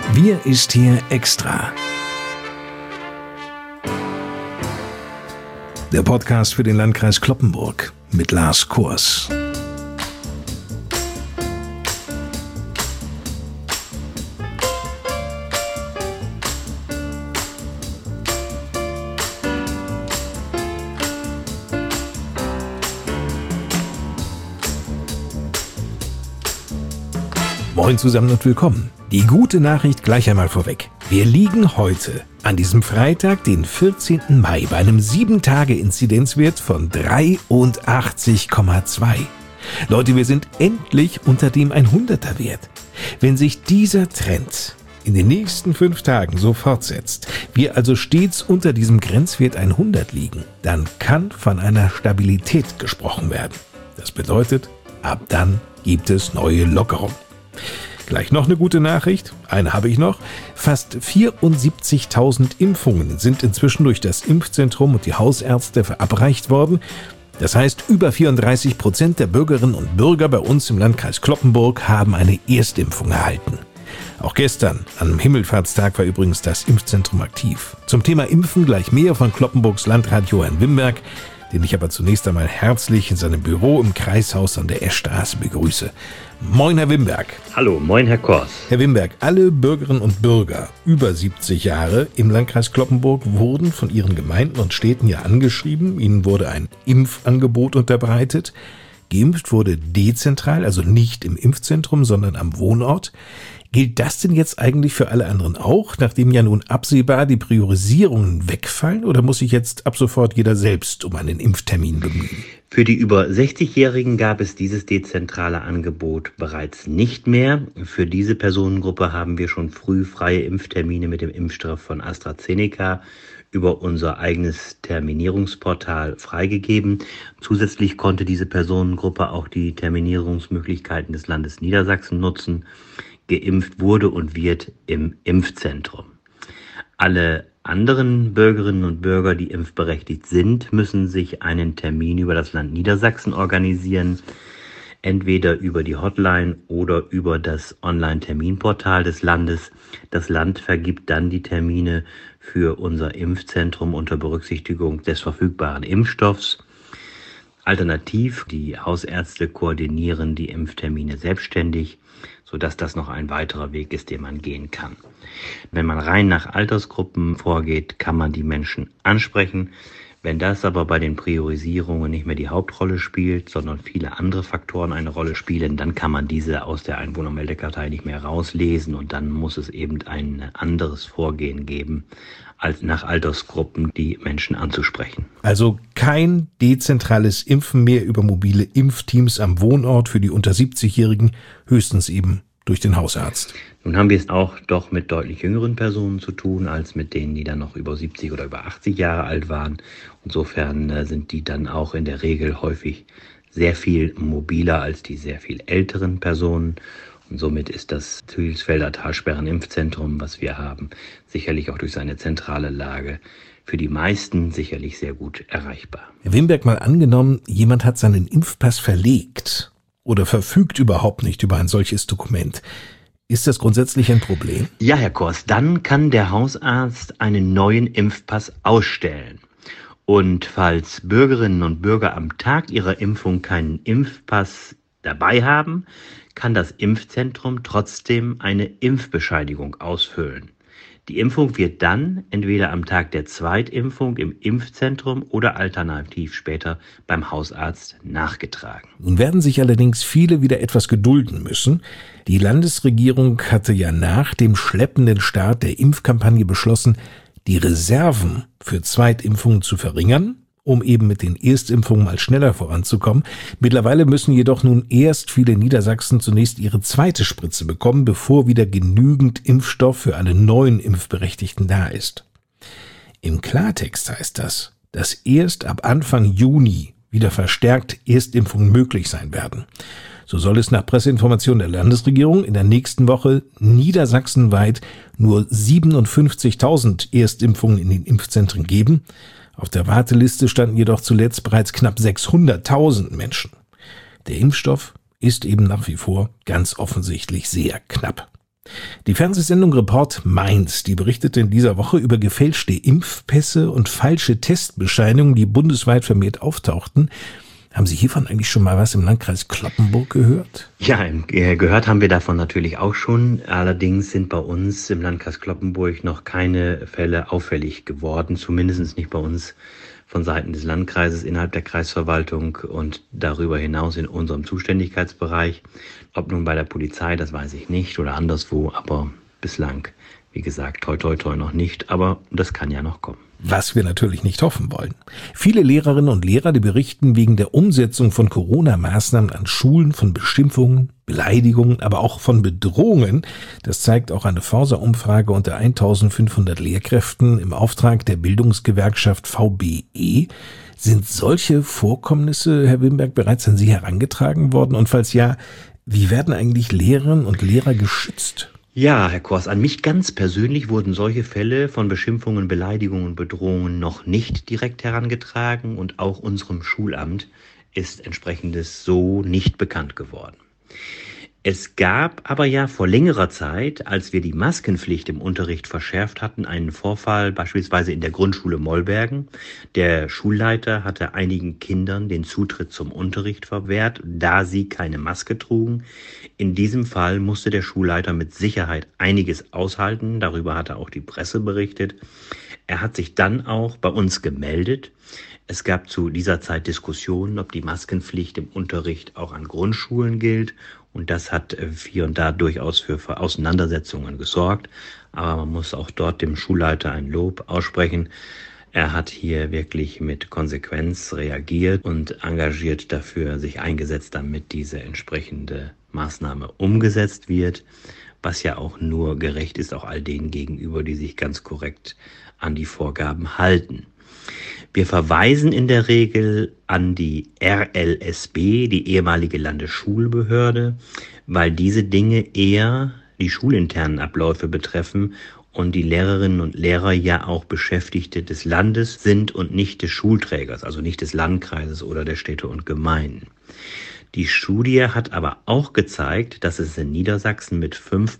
Wir ist hier extra. Der Podcast für den Landkreis Cloppenburg mit Lars Kurs. Moin zusammen und willkommen. Die gute Nachricht gleich einmal vorweg. Wir liegen heute an diesem Freitag, den 14. Mai, bei einem 7-Tage-Inzidenzwert von 83,2. Leute, wir sind endlich unter dem 100er-Wert. Wenn sich dieser Trend in den nächsten 5 Tagen so fortsetzt, wir also stets unter diesem Grenzwert 100 liegen, dann kann von einer Stabilität gesprochen werden. Das bedeutet, ab dann gibt es neue Lockerungen. Gleich noch eine gute Nachricht, eine habe ich noch. Fast 74.000 Impfungen sind inzwischen durch das Impfzentrum und die Hausärzte verabreicht worden. Das heißt, über 34% der Bürgerinnen und Bürger bei uns im Landkreis Cloppenburg haben eine Erstimpfung erhalten. Auch gestern, am Himmelfahrtstag, war übrigens das Impfzentrum aktiv. Zum Thema Impfen gleich mehr von Cloppenburgs Landrat Johann Wimberg, den ich aber zunächst einmal herzlich in seinem Büro im Kreishaus an der Eschstraße begrüße. Moin, Herr Wimberg. Hallo, moin, Herr Kors. Herr Wimberg, alle Bürgerinnen und Bürger über 70 Jahre im Landkreis Cloppenburg wurden von ihren Gemeinden und Städten ja angeschrieben. Ihnen wurde ein Impfangebot unterbreitet. Geimpft wurde dezentral, also nicht im Impfzentrum, sondern am Wohnort. Gilt das denn jetzt eigentlich für alle anderen auch, nachdem ja nun absehbar die Priorisierungen wegfallen, oder muss sich jetzt ab sofort jeder selbst um einen Impftermin bemühen? Für die über 60-Jährigen gab es dieses dezentrale Angebot bereits nicht mehr. Für diese Personengruppe haben wir schon früh freie Impftermine mit dem Impfstoff von AstraZeneca über unser eigenes Terminierungsportal freigegeben. Zusätzlich konnte diese Personengruppe auch die Terminierungsmöglichkeiten des Landes Niedersachsen nutzen. Geimpft wurde und wird im Impfzentrum. Alle anderen Bürgerinnen und Bürger, die impfberechtigt sind, müssen sich einen Termin über das Land Niedersachsen organisieren, entweder über die Hotline oder über das Online-Terminportal des Landes. Das Land vergibt dann die Termine für unser Impfzentrum unter Berücksichtigung des verfügbaren Impfstoffs. Alternativ, die Hausärzte koordinieren die Impftermine selbstständig, sodass das noch ein weiterer Weg ist, den man gehen kann. Wenn man rein nach Altersgruppen vorgeht, kann man die Menschen ansprechen. Wenn das aber bei den Priorisierungen nicht mehr die Hauptrolle spielt, sondern viele andere Faktoren eine Rolle spielen, dann kann man diese aus der Einwohnermeldekartei nicht mehr rauslesen und dann muss es eben ein anderes Vorgehen geben, als nach Altersgruppen die Menschen anzusprechen. Also kein dezentrales Impfen mehr über mobile Impfteams am Wohnort für die unter 70-Jährigen, höchstens eben durch den Hausarzt. Nun haben wir es auch doch mit deutlich jüngeren Personen zu tun, als mit denen, die dann noch über 70 oder über 80 Jahre alt waren. Insofern sind die dann auch in der Regel häufig sehr viel mobiler als die sehr viel älteren Personen. Und somit ist das Zürichsfelder Talsperren-Impfzentrum, was wir haben, sicherlich auch durch seine zentrale Lage für die meisten sicherlich sehr gut erreichbar. Herr Wimberg, mal angenommen, jemand hat seinen Impfpass verlegt oder verfügt überhaupt nicht über ein solches Dokument. Ist das grundsätzlich ein Problem? Ja, Herr Kors, dann kann der Hausarzt einen neuen Impfpass ausstellen. Und falls Bürgerinnen und Bürger am Tag ihrer Impfung keinen Impfpass dabei haben, kann das Impfzentrum trotzdem eine Impfbescheinigung ausfüllen. Die Impfung wird dann entweder am Tag der Zweitimpfung im Impfzentrum oder alternativ später beim Hausarzt nachgetragen. Nun werden sich allerdings viele wieder etwas gedulden müssen. Die Landesregierung hatte ja nach dem schleppenden Start der Impfkampagne beschlossen, die Reserven für Zweitimpfungen zu verringern, um eben mit den Erstimpfungen mal schneller voranzukommen. Mittlerweile müssen jedoch nun erst viele Niedersachsen zunächst ihre zweite Spritze bekommen, bevor wieder genügend Impfstoff für alle neuen Impfberechtigten da ist. Im Klartext heißt das, dass erst ab Anfang Juni wieder verstärkt Erstimpfungen möglich sein werden. So soll es nach Presseinformation der Landesregierung in der nächsten Woche niedersachsenweit nur 57.000 Erstimpfungen in den Impfzentren geben. Auf der Warteliste standen jedoch zuletzt bereits knapp 600.000 Menschen. Der Impfstoff ist eben nach wie vor ganz offensichtlich sehr knapp. Die Fernsehsendung Report Mainz, die berichtete in dieser Woche über gefälschte Impfpässe und falsche Testbescheinigungen, die bundesweit vermehrt auftauchten. Haben Sie hiervon eigentlich schon mal was im Landkreis Cloppenburg gehört? Ja, gehört haben wir davon natürlich auch schon. Allerdings sind bei uns im Landkreis Cloppenburg noch keine Fälle auffällig geworden, zumindest nicht bei uns von Seiten des Landkreises innerhalb der Kreisverwaltung und darüber hinaus in unserem Zuständigkeitsbereich. Ob nun bei der Polizei, das weiß ich nicht, oder anderswo, aber bislang, wie gesagt, toi toi toi noch nicht, aber das kann ja noch kommen. Was wir natürlich nicht hoffen wollen. Viele Lehrerinnen und Lehrer, die berichten wegen der Umsetzung von Corona-Maßnahmen an Schulen von Beschimpfungen, Beleidigungen, aber auch von Bedrohungen. Das zeigt auch eine Forsa-Umfrage unter 1500 Lehrkräften im Auftrag der Bildungsgewerkschaft VBE. Sind solche Vorkommnisse, Herr Wimberg, bereits an Sie herangetragen worden? Und falls ja, wie werden eigentlich Lehrerinnen und Lehrer geschützt? Ja, Herr Kors, an mich ganz persönlich wurden solche Fälle von Beschimpfungen, Beleidigungen und Bedrohungen noch nicht direkt herangetragen und auch unserem Schulamt ist entsprechendes so nicht bekannt geworden. Es gab aber ja vor längerer Zeit, als wir die Maskenpflicht im Unterricht verschärft hatten, einen Vorfall beispielsweise in der Grundschule Mollbergen. Der Schulleiter hatte einigen Kindern den Zutritt zum Unterricht verwehrt, da sie keine Maske trugen. In diesem Fall musste der Schulleiter mit Sicherheit einiges aushalten, darüber hatte auch die Presse berichtet. Er hat sich dann auch bei uns gemeldet. Es gab zu dieser Zeit Diskussionen, ob die Maskenpflicht im Unterricht auch an Grundschulen gilt. Und das hat hier und da durchaus für Auseinandersetzungen gesorgt. Aber man muss auch dort dem Schulleiter ein Lob aussprechen. Er hat hier wirklich mit Konsequenz reagiert und engagiert dafür sich eingesetzt, damit diese entsprechende Maßnahme umgesetzt wird. Was ja auch nur gerecht ist, auch all denen gegenüber, die sich ganz korrekt an die Vorgaben halten. Wir verweisen in der Regel an die RLSB, die ehemalige Landesschulbehörde, weil diese Dinge eher die schulinternen Abläufe betreffen und die Lehrerinnen und Lehrer ja auch Beschäftigte des Landes sind und nicht des Schulträgers, also nicht des Landkreises oder der Städte und Gemeinden. Die Studie hat aber auch gezeigt, dass es in Niedersachsen mit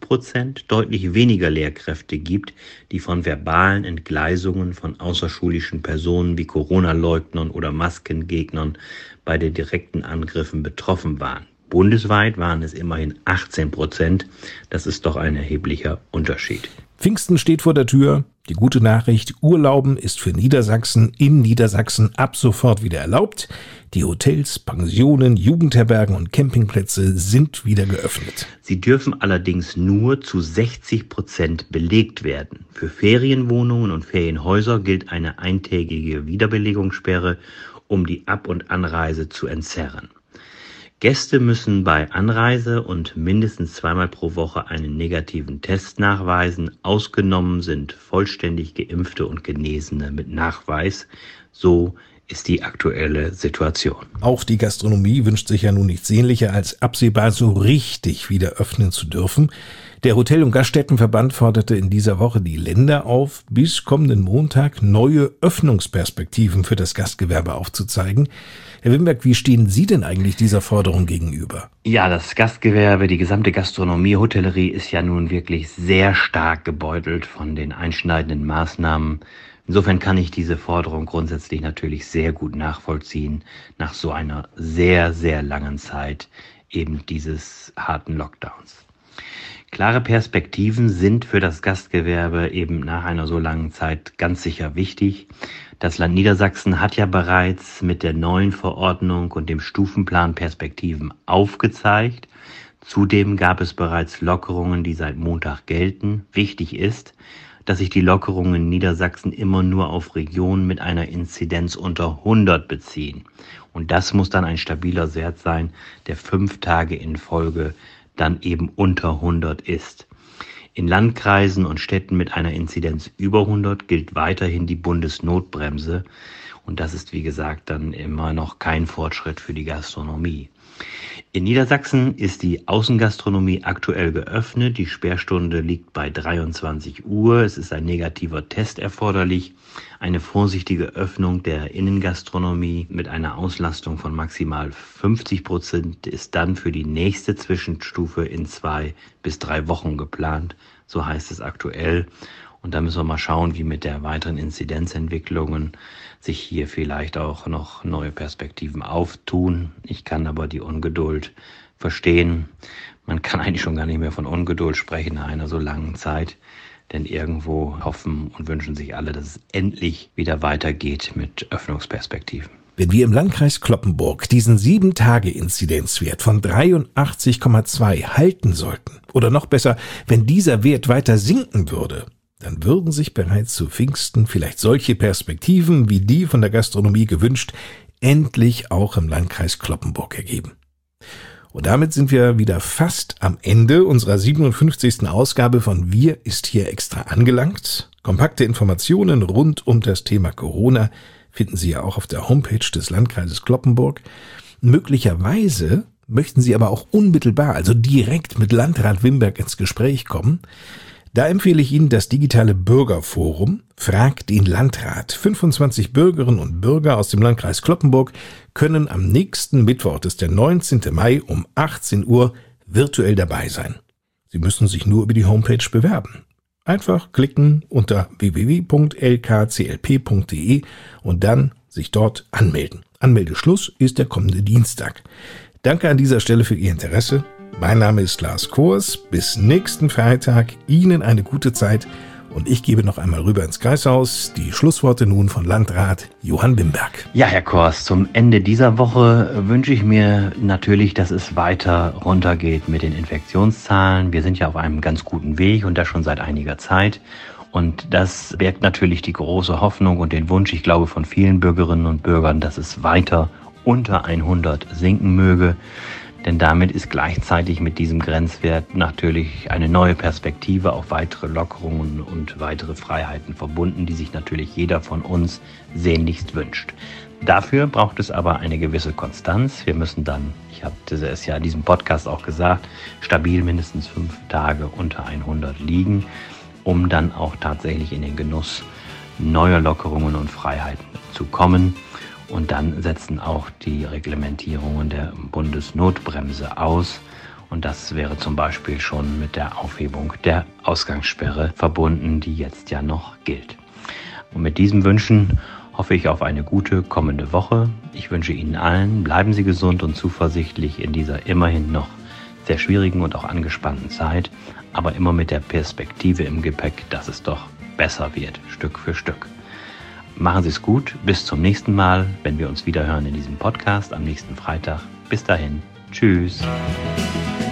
5% deutlich weniger Lehrkräfte gibt, die von verbalen Entgleisungen von außerschulischen Personen wie Corona-Leugnern oder Maskengegnern bei den direkten Angriffen betroffen waren. Bundesweit waren es immerhin 18%. Das ist doch ein erheblicher Unterschied. Pfingsten steht vor der Tür. Die gute Nachricht, Urlauben ist für Niedersachsen in Niedersachsen ab sofort wieder erlaubt. Die Hotels, Pensionen, Jugendherbergen und Campingplätze sind wieder geöffnet. Sie dürfen allerdings nur zu 60% belegt werden. Für Ferienwohnungen und Ferienhäuser gilt eine eintägige Wiederbelegungssperre, um die Ab- und Anreise zu entzerren. Gäste müssen bei Anreise und mindestens zweimal pro Woche einen negativen Test nachweisen. Ausgenommen sind vollständig Geimpfte und Genesene mit Nachweis. So ist die aktuelle Situation. Auch die Gastronomie wünscht sich ja nun nichts sehnlicher, als absehbar so richtig wieder öffnen zu dürfen. Der Hotel- und Gaststättenverband forderte in dieser Woche die Länder auf, bis kommenden Montag neue Öffnungsperspektiven für das Gastgewerbe aufzuzeigen. Herr Wimberg, wie stehen Sie denn eigentlich dieser Forderung gegenüber? Ja, das Gastgewerbe, die gesamte Gastronomie, Hotellerie ist ja nun wirklich sehr stark gebeutelt von den einschneidenden Maßnahmen. Insofern kann ich diese Forderung grundsätzlich natürlich sehr gut nachvollziehen, nach so einer sehr, sehr langen Zeit eben dieses harten Lockdowns. Klare Perspektiven sind für das Gastgewerbe eben nach einer so langen Zeit ganz sicher wichtig. Das Land Niedersachsen hat ja bereits mit der neuen Verordnung und dem Stufenplan Perspektiven aufgezeigt. Zudem gab es bereits Lockerungen, die seit Montag gelten. Wichtig ist, dass sich die Lockerungen in Niedersachsen immer nur auf Regionen mit einer Inzidenz unter 100 beziehen. Und das muss dann ein stabiler Wert sein, der 5 Tage in Folge dann eben unter 100 ist. In Landkreisen und Städten mit einer Inzidenz über 100 gilt weiterhin die Bundesnotbremse. Und das ist, wie gesagt, dann immer noch kein Fortschritt für die Gastronomie. In Niedersachsen ist die Außengastronomie aktuell geöffnet. Die Sperrstunde liegt bei 23 Uhr. Es ist ein negativer Test erforderlich. Eine vorsichtige Öffnung der Innengastronomie mit einer Auslastung von maximal 50% ist dann für die nächste Zwischenstufe in 2 bis 3 Wochen geplant. So heißt es aktuell. Und da müssen wir mal schauen, wie mit der weiteren Inzidenzentwicklungen sich hier vielleicht auch noch neue Perspektiven auftun. Ich kann aber die Ungeduld verstehen. Man kann eigentlich schon gar nicht mehr von Ungeduld sprechen nach einer so langen Zeit. Denn irgendwo hoffen und wünschen sich alle, dass es endlich wieder weitergeht mit Öffnungsperspektiven. Wenn wir im Landkreis Cloppenburg diesen 7-Tage-Inzidenzwert von 83,2 halten sollten, oder noch besser, wenn dieser Wert weiter sinken würde, dann würden sich bereits zu Pfingsten vielleicht solche Perspektiven wie die von der Gastronomie gewünscht, endlich auch im Landkreis Cloppenburg ergeben. Und damit sind wir wieder fast am Ende unserer 57. Ausgabe von Wir ist hier extra angelangt. Kompakte Informationen rund um das Thema Corona finden Sie ja auch auf der Homepage des Landkreises Cloppenburg. Möglicherweise möchten Sie aber auch unmittelbar, also direkt mit Landrat Wimberg ins Gespräch kommen. Da empfehle ich Ihnen das digitale Bürgerforum Frag den Landrat. 25 Bürgerinnen und Bürger aus dem Landkreis Cloppenburg können am nächsten Mittwoch, das ist der 19. Mai um 18 Uhr, virtuell dabei sein. Sie müssen sich nur über die Homepage bewerben. Einfach klicken unter www.lkclp.de und dann sich dort anmelden. Anmeldeschluss ist der kommende Dienstag. Danke an dieser Stelle für Ihr Interesse. Mein Name ist Lars Kors. Bis nächsten Freitag. Ihnen eine gute Zeit. Und ich gebe noch einmal rüber ins Kreishaus. Die Schlussworte nun von Landrat Johann Wimberg. Ja, Herr Kors, zum Ende dieser Woche wünsche ich mir natürlich, dass es weiter runtergeht mit den Infektionszahlen. Wir sind ja auf einem ganz guten Weg und das schon seit einiger Zeit. Und das birgt natürlich die große Hoffnung und den Wunsch, ich glaube, von vielen Bürgerinnen und Bürgern, dass es weiter unter 100 sinken möge. Denn damit ist gleichzeitig mit diesem Grenzwert natürlich eine neue Perspektive auf weitere Lockerungen und weitere Freiheiten verbunden, die sich natürlich jeder von uns sehnlichst wünscht. Dafür braucht es aber eine gewisse Konstanz. Wir müssen dann, ich habe es ja in diesem Podcast auch gesagt, stabil mindestens 5 Tage unter 100 liegen, um dann auch tatsächlich in den Genuss neuer Lockerungen und Freiheiten zu kommen. Und dann setzen auch die Reglementierungen der Bundesnotbremse aus. Und das wäre zum Beispiel schon mit der Aufhebung der Ausgangssperre verbunden, die jetzt ja noch gilt. Und mit diesen Wünschen hoffe ich auf eine gute kommende Woche. Ich wünsche Ihnen allen, bleiben Sie gesund und zuversichtlich in dieser immerhin noch sehr schwierigen und auch angespannten Zeit, aber immer mit der Perspektive im Gepäck, dass es doch besser wird, Stück für Stück. Machen Sie es gut, bis zum nächsten Mal, wenn wir uns wieder hören in diesem Podcast am nächsten Freitag. Bis dahin, tschüss.